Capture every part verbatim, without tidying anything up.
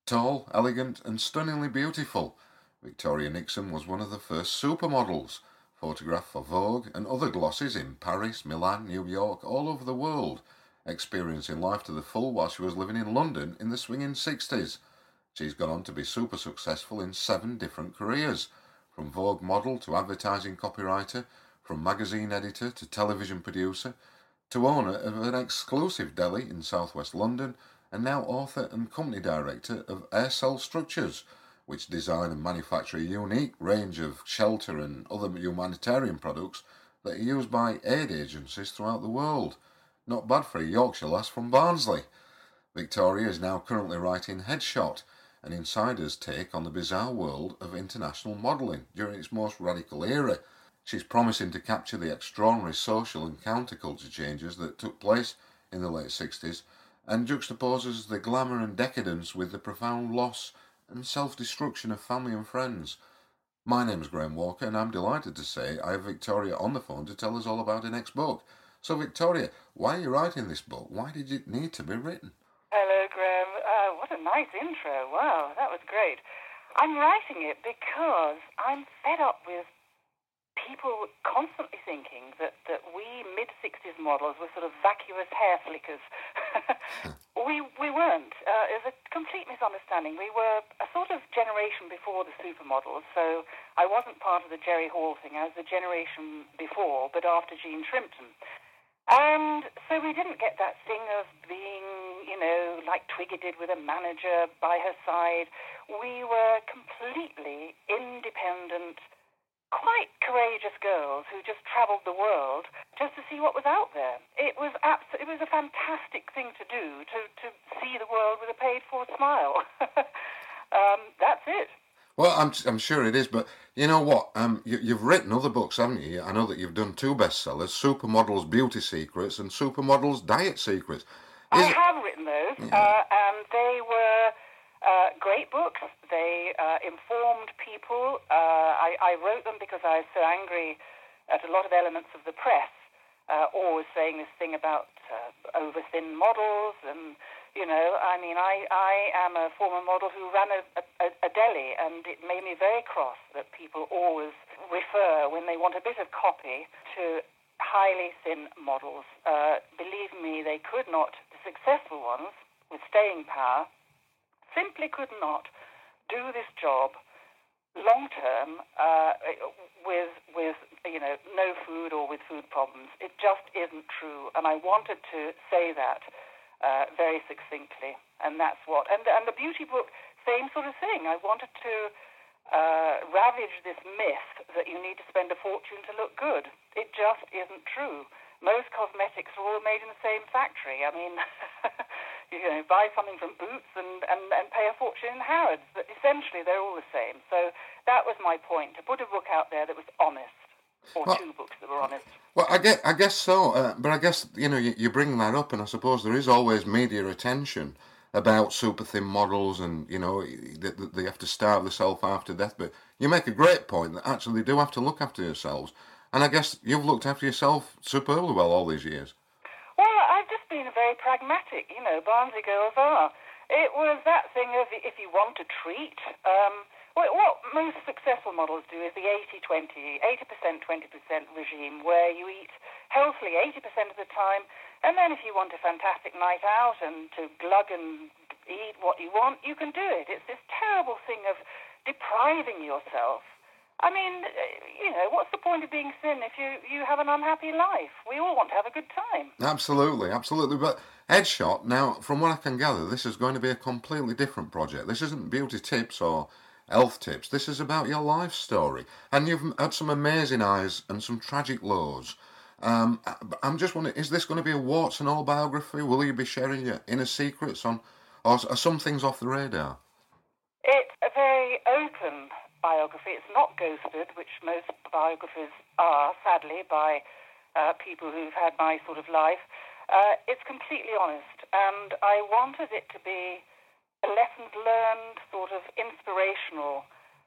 Tall, elegant, and stunningly beautiful, Victoria Nixon was one of the first supermodels, photographed for Vogue and other glosses in Paris, Milan, New York, all over the world, experiencing life to the full while she was living in London in the swinging sixties. She's gone on to be super successful in seven different careers, from Vogue model to advertising copywriter, from magazine editor to television producer, to owner of an exclusive deli in southwest London, and now author and company director of Aircell Structures, which design and manufacture a unique range of shelter and other humanitarian products that are used by aid agencies throughout the world. Not bad for a Yorkshire lass from Barnsley. Victoria is now currently writing Headshot, an insider's take on the bizarre world of international modelling during its most radical era. She's promising to capture the extraordinary social and counterculture changes that took place in the late sixties and juxtaposes the glamour and decadence with the profound loss and self-destruction of family and friends. My name's Graham Walker, and I'm delighted to say I have Victoria on the phone to tell us all about her next book. So, Victoria, why are you writing this book? Why did it need to be written? Hello, Graham. Uh, what a nice intro. Wow, that was great. I'm writing it because I'm fed up with people constantly thinking that, that we mid-sixties models were sort of vacuous hair flickers. we we weren't. Uh, it was a complete misunderstanding. We were a sort of generation before the supermodels, so I wasn't part of the Jerry Hall thing. I was the generation before, but after Jean Shrimpton. And so we didn't get that thing of being, you know, like Twiggy did with a manager by her side. We were completely independent, quite courageous girls who just travelled the world just to see what was out there. It was abs- it was a fantastic thing to do, to, to see the world with a paid-for smile. um, that's it. Well, I'm I'm sure it is, but you know what? Um, you, you've written other books, haven't you? I know that you've done two bestsellers: Supermodels Beauty Secrets and Supermodels Diet Secrets. Is I have written those, yeah. uh, and they were uh, great books. They uh, informed people. Uh, I, I wrote them because I was so angry at a lot of elements of the press, uh, always saying this thing about uh, over-thin models and. You know, I mean, I, I am a former model who ran a, a, a deli, and it made me very cross that people always refer, when they want a bit of copy, to highly thin models. Uh, believe me, they could not, the successful ones with staying power, simply could not do this job long-term uh, with, with, you know, no food or with food problems. It just isn't true, and I wanted to say that Uh, very succinctly, and that's what. And and the beauty book, same sort of thing. I wanted to uh, ravage this myth that you need to spend a fortune to look good. It just isn't true. Most cosmetics are all made in the same factory. I mean, you know, buy something from Boots and, and, and pay a fortune in Harrods, but essentially they're all the same. So that was my point, to put a book out there that was honest. Or well, two books that were honest. Well, I guess, I guess so, uh, but I guess, you know, you, you bring that up, and I suppose there is always media attention about super thin models and, you know, they, they have to starve themselves after death, but you make a great point that actually they do have to look after yourselves, and I guess you've looked after yourself superbly well all these years. Well, I've just been very pragmatic, you know, Barnsley girls are. It was that thing of if you want to treat... Um, Well, what most successful models do is the eighty twenty, eighty percent, twenty percent regime, where you eat healthily eighty percent of the time, and then if you want a fantastic night out and to glug and eat what you want, you can do it. It's this terrible thing of depriving yourself. I mean, you know, what's the point of being thin if you, you have an unhappy life? We all want to have a good time. Absolutely, absolutely. But Headshot, now, from what I can gather, this is going to be a completely different project. This isn't beauty tips or health tips. This is about your life story, and you've had some amazing highs and some tragic lows. Um, I'm just wondering, is this going to be a warts and all biography? Will you be sharing your inner secrets on, or are some things off the radar? It's a very open biography. It's not ghosted, which most biographies are, sadly, by uh, people who've had my sort of life. Uh, it's completely honest, and I wanted it to be a lessons learned, sort of inspirational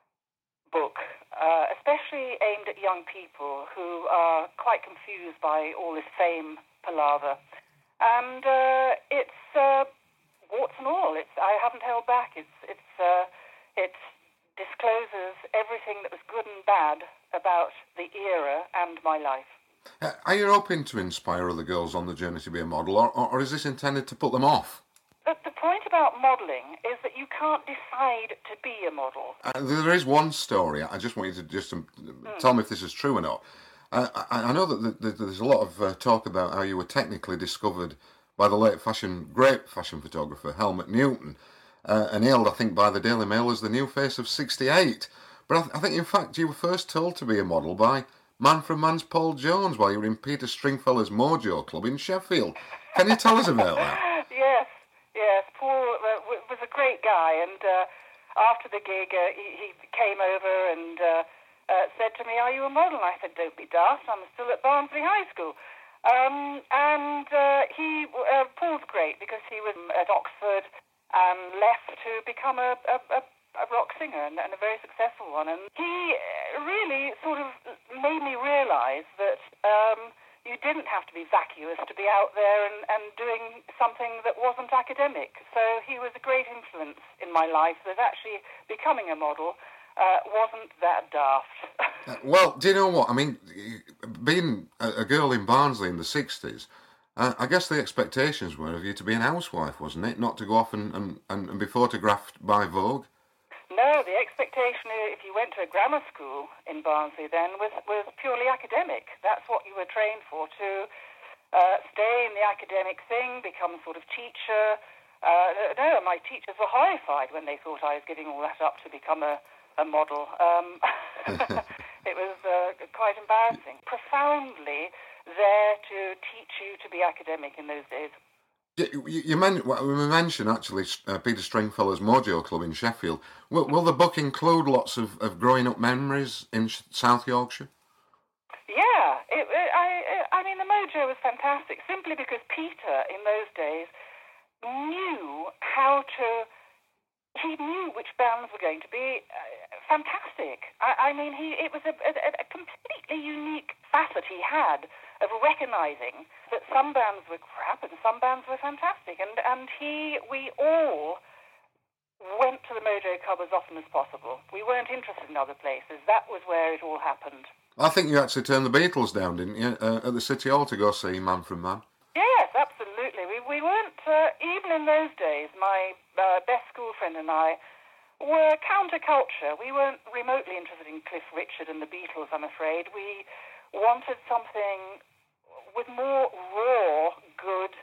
book, uh, especially aimed at young people who are quite confused by all this fame palaver. And uh, it's uh, warts and all. It's, I haven't held back. It's it's uh, it discloses everything that was good and bad about the era and my life. Uh, are you hoping to inspire other girls on the journey to be a model, or, or, or is this intended to put them off? The, the point about modelling is that you can't decide to be a model. Uh, there is one story. I just want you to just um, mm. tell me if this is true or not. Uh, I, I know that the, the, there's a lot of uh, talk about how you were technically discovered by the late fashion, great fashion photographer Helmut Newton, uh, and hailed, I think, by the Daily Mail as the new face of sixty-eight. But I, th- I think, in fact, you were first told to be a model by Man from Man's Paul Jones while you were in Peter Stringfellow's Mojo Club in Sheffield. Can you tell us about that? Yes, yes. Paul uh, w- was a great guy, and uh, after the gig, uh, he, he came over and uh, uh, said to me, "Are you a model?" And I said, "Don't be daft, I'm still at Barnsley High School." Um, and uh, he, uh, Paul's great because he was at Oxford and left to become a, a, a, a rock singer and, and a very successful one. And he really sort of made me realise that um, you didn't have to be vacuous to be out there and, and doing something that wasn't academic. So he was a great influence in my life, that actually becoming a model uh, wasn't that daft. uh, well, do you know what? I mean, being a, a girl in Barnsley in the sixties, Uh, I guess the expectations were of you to be an housewife, wasn't it? Not to go off and, and, and be photographed by Vogue? No, the expectation, if you went to a grammar school in Barnsley then, was, was purely academic. That's what you were trained for, to uh, stay in the academic thing, become a sort of teacher. Uh, no, my teachers were horrified when they thought I was giving all that up to become a, a model. Um, it was uh, quite embarrassing. Profoundly there to teach you to be academic in those days. You, you, you men, well, we mentioned actually uh, Peter Stringfellow's Mojo Club in Sheffield. Will, will the book include lots of, of growing up memories in Sh- South Yorkshire? Yeah, it, it, I, I mean the Mojo was fantastic simply because Peter in those days knew how to. He knew which bands were going to be uh, fantastic. I, I mean, he it was a, a, a completely unique facet he had of recognising that some bands were crap and some bands were fantastic. And, and he, we all went to the Mojo Club as often as possible. We weren't interested in other places. That was where it all happened. I think you actually turned the Beatles down, didn't you, uh, at the City Hall to go see Man from Man? Yes, absolutely. We, we weren't, uh, even in those days, my uh, best school friend and I were counterculture. We weren't remotely interested in Cliff Richard and the Beatles, I'm afraid. We wanted something with more raw, good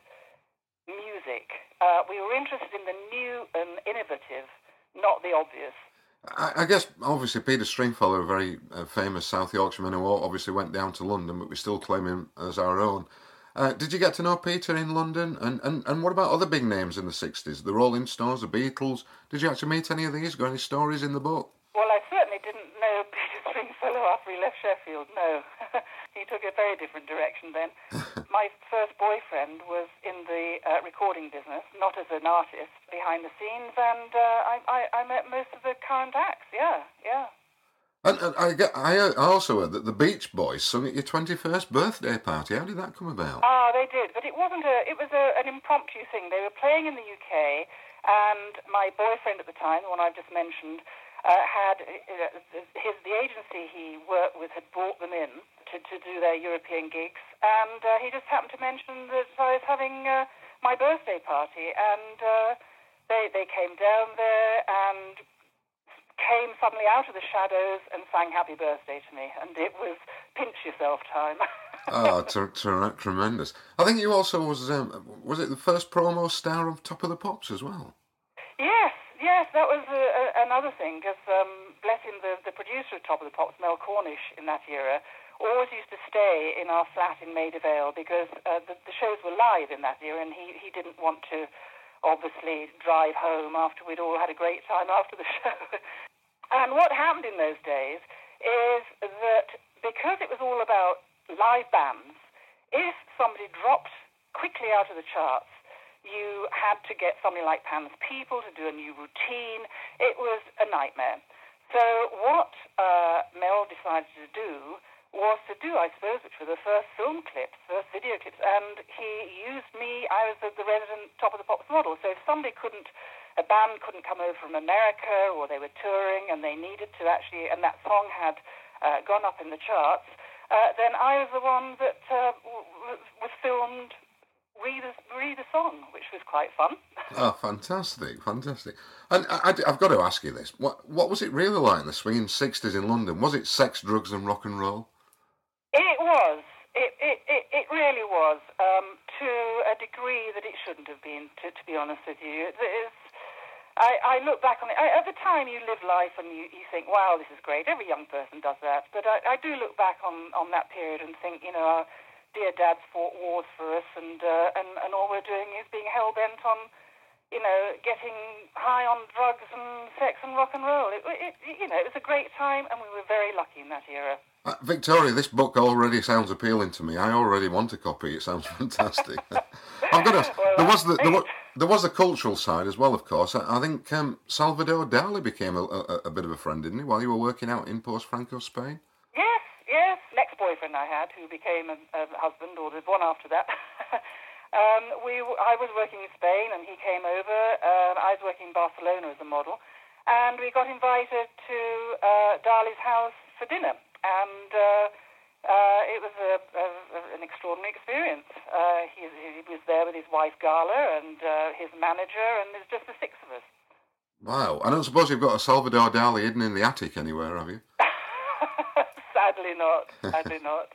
music. Uh, we were interested in the new and innovative, not the obvious. I, I guess, obviously, Peter Stringfellow, a very uh, famous South Yorkshireman who obviously went down to London, but we still claim him as our own. Uh, did you get to know Peter in London? And, and, and what about other big names in the sixties? The Rolling Stones, the Beatles? Did you actually meet any of these? Got any stories in the book? Well, I certainly didn't know Peter Stringfellow after he left Sheffield, no. He took a very different direction then. My first boyfriend was in the uh, recording business, not as an artist, behind the scenes, and uh, I, I, I met most of the current acts, yeah, yeah. And, and I, get, I also heard that the Beach Boys sung at your twenty-first birthday party. How did that come about? Ah, they did, but it wasn't a, it was a, an impromptu thing. They were playing in the U K, and my boyfriend at the time, the one I've just mentioned, uh, had, uh, his, the agency he worked with had brought them in to, to do their European gigs, and uh, he just happened to mention that I was having uh, my birthday party, and uh, they, they came down there and came suddenly out of the shadows and sang happy birthday to me, and it was pinch yourself time. Oh, t- t- tremendous. I think you also was, um, was it the first promo star of Top of the Pops as well? Yes, yes, that was uh, uh, another thing, because, um, bless him, the, the producer of Top of the Pops, Mel Cornish, in that era, always used to stay in our flat in Maida Vale, because uh, the, the shows were live in that era, and he, he didn't want to, obviously, drive home after we'd all had a great time after the show. And what happened in those days is that because it was all about live bands, if somebody dropped quickly out of the charts, you had to get somebody like Pan's People to do a new routine. It was a nightmare. So what uh, Mel decided to do was to do, I suppose, which were the first film clips, first video clips, and he used me. I was the, the resident Top of the Pops model, so if somebody couldn't, a band couldn't come over from America, or they were touring and they needed to actually, and that song had uh, gone up in the charts, uh, then I was the one that uh, w- was filmed read a, read a song, which was quite fun. Oh, fantastic, fantastic. And I, have got to ask you this. What what was it really like in the swinging sixties in London? Was it sex, drugs and rock and roll? It was. It it, it, it really was, um, to a degree that it shouldn't have been, to, to be honest with you. It's, I, I look back on it. I, at the time, you live life and you, you think, wow, this is great. Every young person does that. But I, I do look back on, on that period and think, you know, our dear dads fought wars for us, and, uh, and, and all we're doing is being hell-bent on, you know, getting high on drugs and sex and rock and roll. It, it, you know, it was a great time, and we were very lucky in that era. Uh, Victoria, this book already sounds appealing to me. I already want a copy. It sounds fantastic. I've got to, well, there was the there was, there was a cultural side as well, of course. I, I think um, Salvador Dali became a, a, a bit of a friend, didn't he, while you were working out in post-Franco Spain? Yes, yes. Next boyfriend I had, who became a, a husband, or the one after that. um, we, I was working in Spain, and he came over. Um, I was working in Barcelona as a model, and we got invited to uh, Dali's house for dinner. And uh, uh, it was a, a, an extraordinary experience. Uh, he, he was there with his wife Gala and uh, his manager, and there's just the six of us. Wow. I don't suppose you've got a Salvador Dali hidden in the attic anywhere, have you? Sadly not. Sadly not.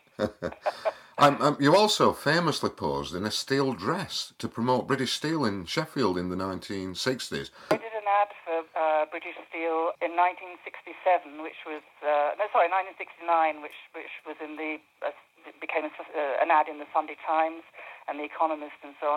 um, um, you also famously posed in a steel dress to promote British Steel in Sheffield in the nineteen sixties. I did an ad for uh, British Steel in nineteen sixty-seven, which was uh, no, sorry, nineteen sixty-nine, which which was in the uh, became a, uh, an ad in the Sunday Times and the Economist and so on.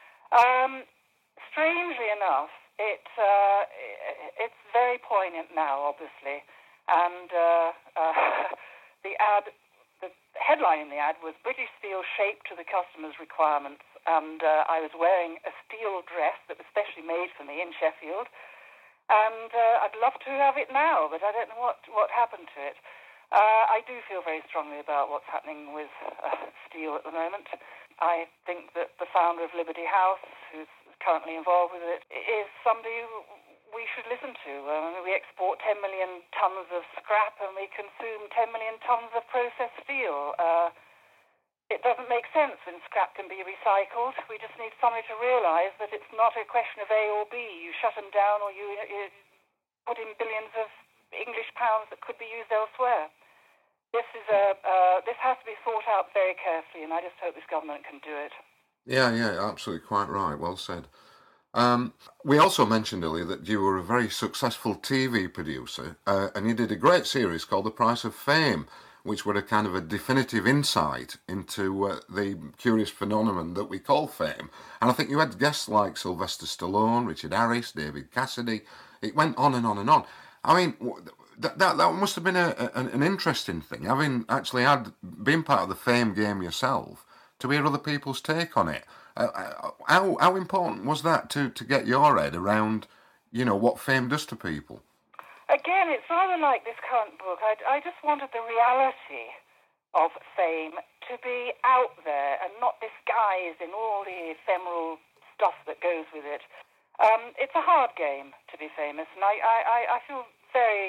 Um, strangely enough, it uh, it's very poignant now, obviously, and uh, uh, the ad. The headline in the ad was British Steel shaped to the customer's requirements, and uh, I was wearing a steel dress that was specially made for me in Sheffield, and uh, I'd love to have it now, but I don't know what, what happened to it. Uh, I do feel very strongly about what's happening with uh, steel at the moment. I think that the founder of Liberty House, who's currently involved with it, is somebody we should listen to. Um, we export ten million tons of scrap and we consume ten million tons of processed steel. Uh, it doesn't make sense when scrap can be recycled. We just need somebody to realise that it's not a question of A or B. You shut them down or you, you put in billions of English pounds that could be used elsewhere. This is a uh, this has to be thought out very carefully, and I just hope this government can do it. Yeah, yeah, absolutely, quite right. Well said. Um, we also mentioned earlier that you were a very successful T V producer, uh, and you did a great series called The Price of Fame, which were a kind of a definitive insight into uh, the curious phenomenon that we call fame. And I think you had guests like Sylvester Stallone, Richard Harris, David Cassidy. It went on and on and on. I mean, that that, that must have been a, a, an interesting thing, having actually had been part of the fame game yourself, to hear other people's take on it. Uh, how how important was that to, to get your head around, you know, what fame does to people? Again, it's rather like this current book. I, I just wanted the reality of fame to be out there and not disguised in all the ephemeral stuff that goes with it. Um, it's a hard game to be famous, and I, I, I feel very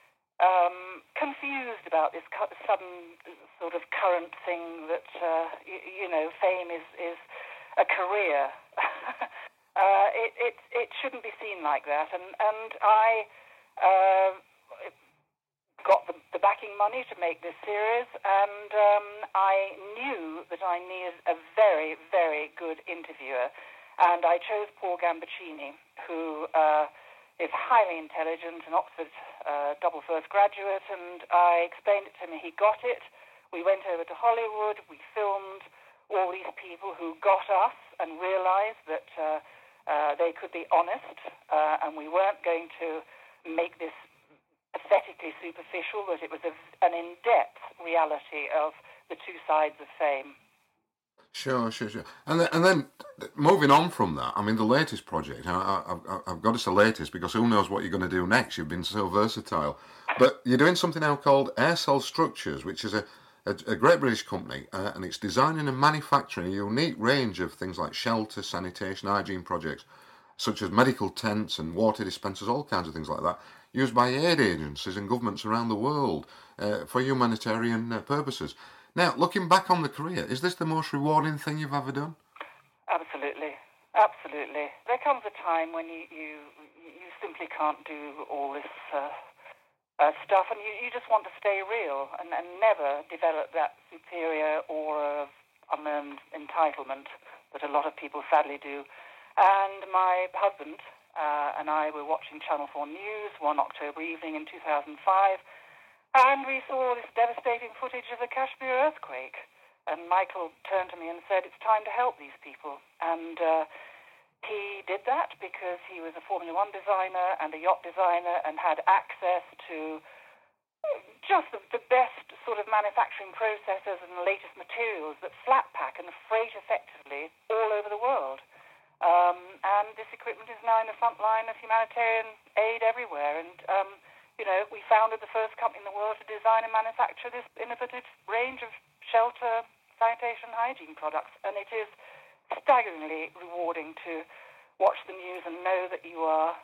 um, confused about this sudden sort of current thing that, uh, you, you know, fame is... is a career. uh, it, it it shouldn't be seen like that. And and I uh, got the, the backing money to make this series, and um, I knew that I needed a very, very good interviewer. And I chose Paul Gambaccini, who uh, is highly intelligent, an Oxford uh, double first graduate, and I explained it to him. He got it. We went over to Hollywood. We filmed all these people who got us and realized that uh, uh, they could be honest, uh, and we weren't going to make this pathetically superficial, that it was a, an in-depth reality of the two sides of fame. Sure, sure, sure. And then, and then moving on from that, I mean, the latest project, I, I, I've got to say latest because who knows what you're going to do next. You've been so versatile. But you're doing something now called Air Cell Structures, which is a a, a great British company, uh, and it's designing and manufacturing a unique range of things like shelter, sanitation, hygiene projects, such as medical tents and water dispensers, all kinds of things like that, used by aid agencies and governments around the world uh, for humanitarian uh, purposes. Now, looking back on the career, is this the most rewarding thing you've ever done? Absolutely. Absolutely. There comes a time when you, you, you simply can't do all this uh, uh, stuff, and you, you just want to stay real and, and never develop that superior aura of unearned entitlement that a lot of people sadly do. And my husband uh, and I were watching Channel four News one October evening in two thousand five, and we saw this devastating footage of the Kashmir earthquake. And Michael turned to me and said, it's time to help these people. And uh, he did that because he was a Formula One designer and a yacht designer and had access to just the, the best sort of manufacturing processes and the latest materials that flat pack and freight effectively all over the world. Um, and this equipment is now in the front line of humanitarian aid everywhere. And, um, you know, we founded the first company in the world to design and manufacture this innovative range of shelter, sanitation, hygiene products. And it is staggeringly rewarding to watch the news and know that you are,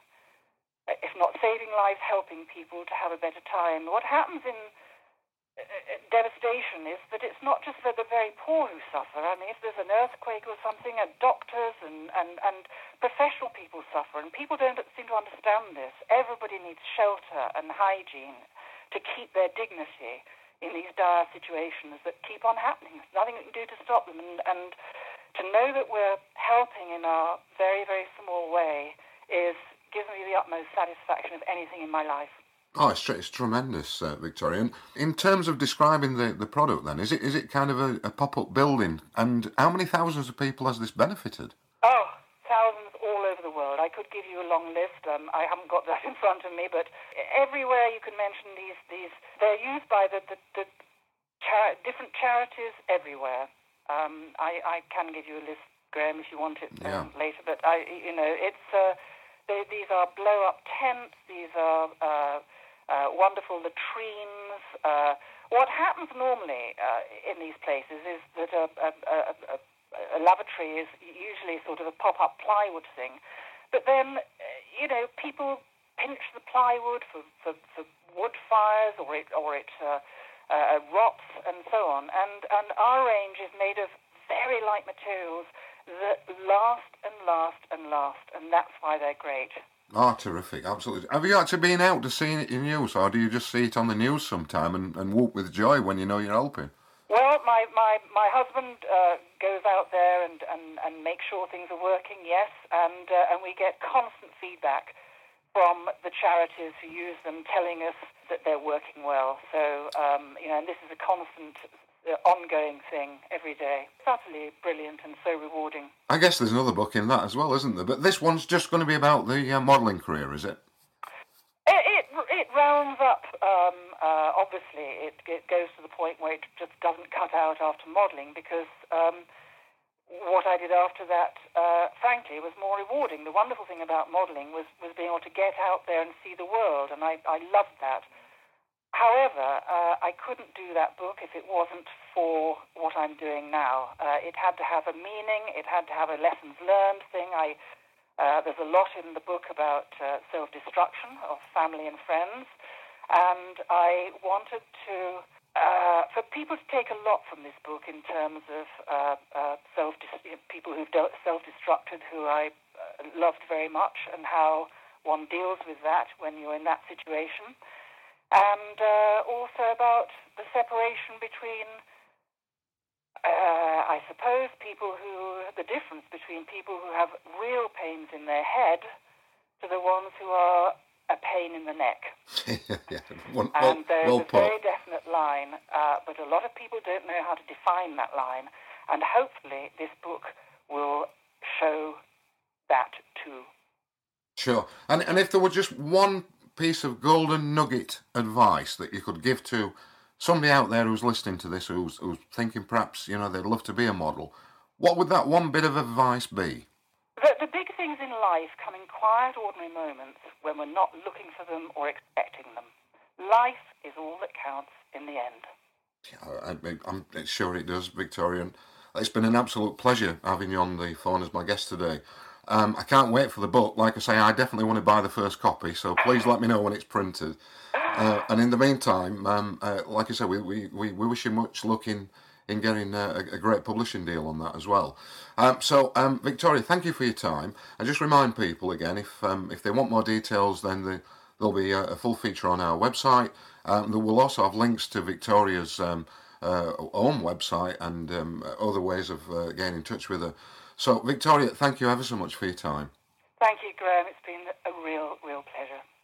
if not saving lives, helping people to have a better time. What happens in uh, devastation is that it's not just for the very poor who suffer. I mean, if there's an earthquake or something, uh, doctors and, and, and professional people suffer, and people don't seem to understand this. Everybody needs shelter and hygiene to keep their dignity in these dire situations that keep on happening. There's nothing we can do to stop them. And, and to know that we're helping in our very, very small way is gives me the utmost satisfaction of anything in my life. Oh, it's, it's tremendous, uh, Victoria. And in terms of describing the, the product, then, is it is it kind of a, a pop-up building? And how many thousands of people has this benefited? Oh, thousands all over the world. I could give you a long list. Um, I haven't got that in front of me, but everywhere you can mention these, these they're used by the, the, the chari- different charities everywhere. Um, I, I can give you a list, Graham, if you want it um, yeah. later. But I, you know, it's uh, they, these are blow-up tents. These are uh, uh, wonderful latrines. Uh, what happens normally uh, in these places is that a, a, a, a A lavatory is usually sort of a pop-up plywood thing. But then, you know, people pinch the plywood for, for, for wood fires, or it, or it uh, uh, rots and so on. And, and our range is made of very light materials that last and last and last, and that's why they're great. Oh, terrific, absolutely. Have you actually been out to see it in use, or do you just see it on the news sometime and, and whoop with joy when you know you're helping? Well, my, my, my husband uh, goes out there and, and, and makes sure things are working, yes, and uh, and we get constant feedback from the charities who use them telling us that they're working well. So, um, you know, and this is a constant, uh, ongoing thing every day. It's utterly brilliant and so rewarding. I guess there's another book in that as well, isn't there? But this one's just going to be about the uh, modelling career, is it? It, it, it rounds up, um, uh, obviously, it, it goes to the point where it just doesn't cut out after modelling, because um, what I did after that, uh, frankly, was more rewarding. The wonderful thing about modelling was, was being able to get out there and see the world, and I, I loved that. However, uh, I couldn't do that book if it wasn't for what I'm doing now. Uh, it had to have a meaning, it had to have a lessons learned thing. I Uh, there's a lot in the book about uh, self-destruction of family and friends, and I wanted to, uh, for people to take a lot from this book in terms of uh, uh, self people who've self-destructed, who I uh, loved very much, and how one deals with that when you're in that situation, and uh, also about the separation between Uh, I suppose people who, the difference between people who have real pains in their head to the ones who are a pain in the neck. yeah, one, and well, there's well a very definite line, uh, but a lot of people don't know how to define that line, and hopefully this book will show that too. Sure. And, and if there were just one piece of golden nugget advice that you could give to somebody out there who's listening to this, who's, who's thinking perhaps, you know, they'd love to be a model, what would that one bit of advice be? The, the big things in life come in quiet, ordinary moments when we're not looking for them or expecting them. Life is all that counts in the end. I, I, I'm sure it does, Victoria. It's been an absolute pleasure having you on the phone as my guest today. Um, I can't wait for the book. Like I say, I definitely want to buy the first copy, so please let me know when it's printed. Uh, and in the meantime, um, uh, like I said, we, we, we, we wish you much luck in, in getting a, a great publishing deal on that as well. Um, so, um, Victoria, thank you for your time. And just remind people again, if um, if they want more details, then the, there'll be a, a full feature on our website. Um, there will also have links to Victoria's um, uh, own website and um, other ways of uh, getting in touch with her. So, Victoria, thank you ever so much for your time. Thank you, Graham. It's been a real, real pleasure.